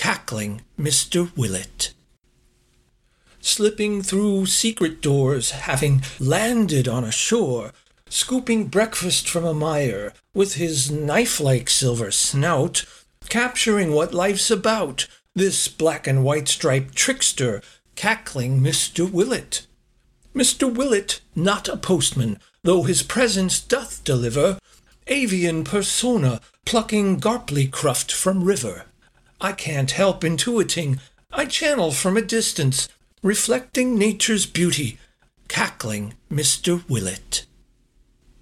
cackling Mr. Willet. Slipping through secret doors, having landed on a shore, scooping breakfast from a mire, with his knife-like silver snout, capturing what life's about, this black and white striped trickster, cackling Mr. Willet. Mr. Willet, not a postman, though his presence doth deliver avian persona, plucking garply cruft from river. I can't help intuiting, I channel from a distance, reflecting nature's beauty, cackling Mr. Willet.